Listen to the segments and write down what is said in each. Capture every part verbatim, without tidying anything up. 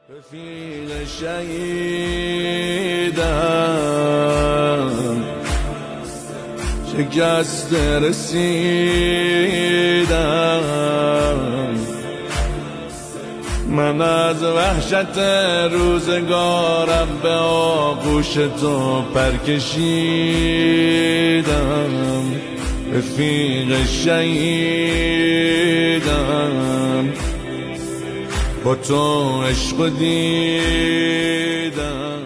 رفیق شهیدم شکست رسیدم، من از وحشت روزگارم به آغوش تو پر کشیدم. رفیق شهیدم با تو عشق دیدم.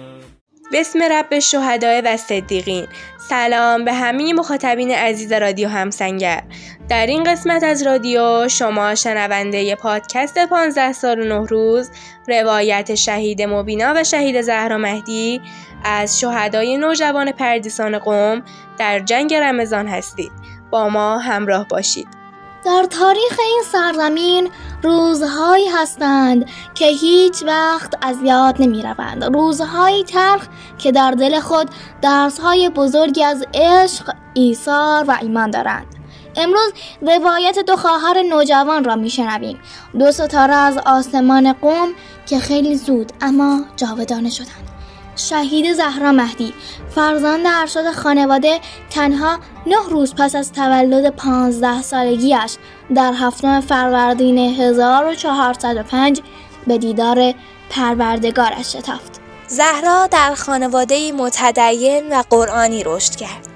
بسم رب الشهداء و صدیقین. سلام به همه مخاطبین عزیز رادیو همسنگر. در این قسمت از رادیو شما شنونده پادکست پانزده سال و نه روز روایت شهید مبینا و شهید زهرا مهدی از شهدای نوجوان پردیسان قم در جنگ رمضان هستید. با ما همراه باشید. در تاریخ این سرزمین روزهایی هستند که هیچ وقت از یاد نمی روند. روزهایی تلخ که در دل خود درسهای بزرگی از عشق، ایثار و ایمان دارند. امروز روایت دو خواهر نوجوان را می شنویم. دو ستاره از آسمان قم که خیلی زود اما جاودانه شدند. شهید زهرا مهدی، فرزند ارشد خانواده، تنها نه روز پس از تولد پانزده سالگیش در هفتم فروردین هزار و چهارصد و پنج به دیدار پروردگارش شتافت. زهرا در خانواده متدین و قرآنی رشد کرد.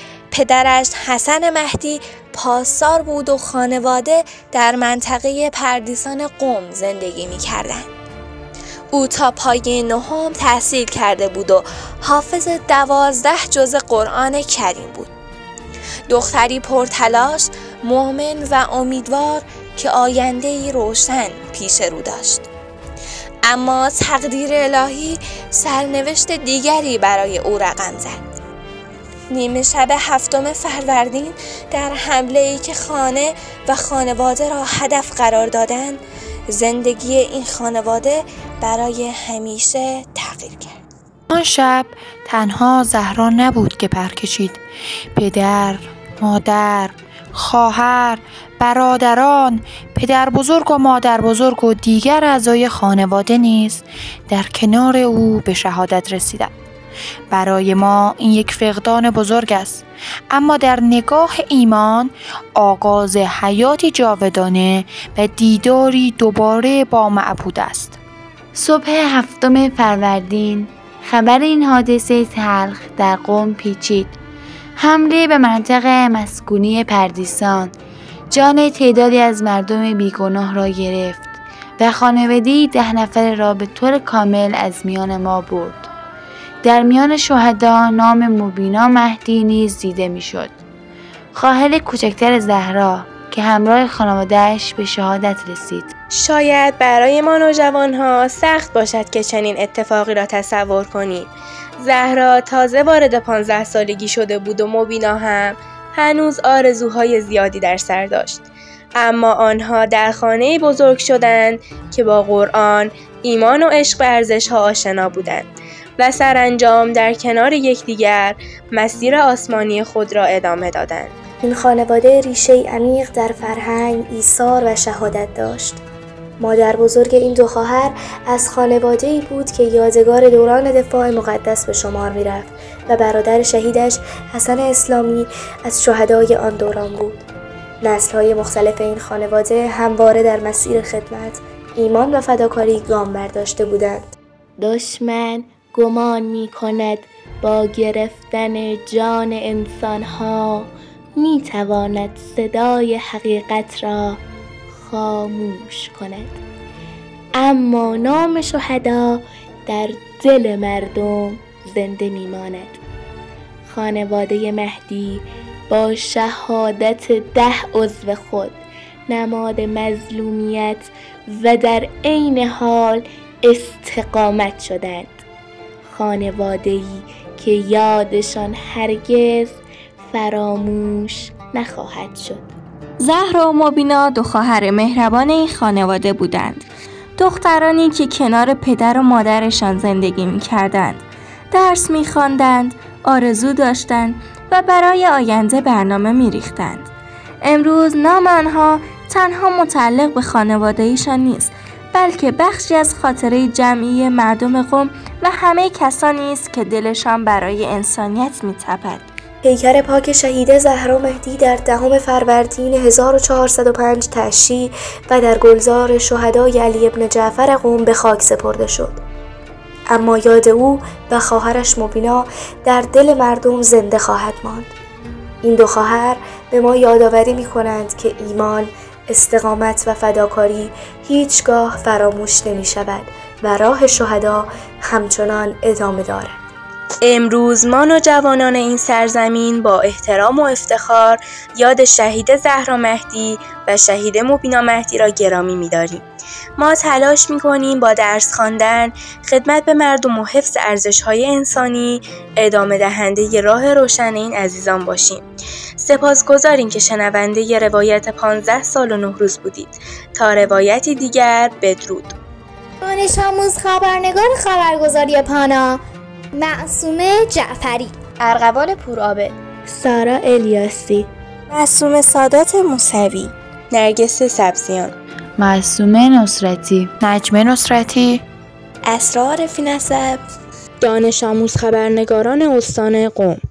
پدرش حسن مهدی پاسدار بود و خانواده در منطقه پردیسان قم زندگی می کردند. او تا پایه نهم تحصیل کرده بود و حافظ دوازده جز قرآن کریم بود. دختری پرتلاش، مؤمن و امیدوار که آینده‌ای روشن پیش رو داشت. اما تقدیر الهی سرنوشت دیگری برای او رقم زد. نیمه شب هفتم فروردین در حمله‌ای که خانه و خانواده را هدف قرار دادند، زندگی این خانواده برای همیشه تغییر کرد. آن شب تنها زهرا نبود که پر کشید. پدر، مادر، خواهر، برادران، پدر بزرگ و مادر بزرگ و دیگر اعضای خانواده نیز در کنار او به شهادت رسیدند. برای ما این یک فقدان بزرگ است، اما در نگاه ایمان آغاز حیاتی جاودانه و دیداری دوباره با معبود است. صبح هفتم فروردین خبر این حادثه تلخ در قم پیچید. حمله به منطقه مسکونی پردیسان جان تعدادی از مردم بیگناه را گرفت و خانواده‌ای ده نفر را به طور کامل از میان ما برد. در میان شهدا نام مبینا مهدی نیز دیده میشد. خواهر کوچکتر زهرا که همراه خانواده‌اش به شهادت رسید. شاید برای ما نوجوان‌ها سخت باشد که چنین اتفاقی را تصور کنیم. زهرا تازه وارد پانزده سالگی شده بود و مبینا هم هنوز آرزوهای زیادی در سر داشت. اما آنها در خانه‌ای بزرگ شدند که با قرآن، ایمان و عشق به ارزش‌ها آشنا بودند و سرانجام در کنار یکدیگر مسیر آسمانی خود را ادامه دادند. این خانواده ریشه عمیق در فرهنگ، ایثار و شهادت داشت. مادر بزرگ این دو خواهر از خانواده‌ای بود که یادگار دوران دفاع مقدس به شمار می‌رفت و برادر شهیدش حسن اسلامی از شهدای آن دوران بود. نسل‌های مختلف این خانواده همواره در مسیر خدمت، ایمان و فداکاری گام برداشته بودند. دشمن گمان می کند با گرفتن جان انسان‌ها می تواند صدای حقیقت را خاموش کند، اما نام شهدا در دل مردم زنده می ماند. خانواده مهدی با شهادت ده عضو خود نماد مظلومیت و در عین حال استقامت شدند. خانواده‌ای که یادشان هرگز فراموش نخواهد شد. زهرا و مبینا دو خواهر مهربان این خانواده بودند. دخترانی که کنار پدر و مادرشان زندگی می‌کردند، درس می‌خواندند، آرزو داشتند و برای آینده برنامه می‌ریختند. امروز نام آنها تنها متعلق به خانواده‌ایشان نیست، بلکه بخشی از خاطره جمعی مردم قم و همه کسانی است که دلشان برای انسانیت می‌تپد. پیکر پاک شهیده زهرا مهدی در دهم فروردین هزار و چهارصد و پنج تشییع و در گلزار شهدای علی ابن جعفر قم به خاک سپرده شد. اما یاد او و خواهرش مبینا در دل مردم زنده خواهد ماند. این دو خواهر به ما یادآوری می‌کنند که ایمان، استقامت و فداکاری هیچگاه فراموش نمی‌شود و راه شهدا همچنان ادامه دارد. امروز ما نوجوانان این سرزمین با احترام و افتخار یاد شهید زهرا مهدی و شهید مبینا مهدی را گرامی می‌داریم. ما تلاش می‌کنیم با درس خواندن، خدمت به مردم و حفظ ارزش‌های انسانی ادامه دهنده راه روشن این عزیزان باشیم. سپاسگزاریم که شنونده روایت پانزده سال و نه روز بودید. تا روایتی دیگر، بدرود. دانش آموز خبرنگار خبرگزاری پانا، معصومه جعفری. ارغوان پورآبه، سارا الیاسی. معصومه سادات موسوی. نرگس سبزیان. معصومه نصرتی. نجمه نصرتی. اسرار فی نسب. دانش آموز خبرنگاران استان قم.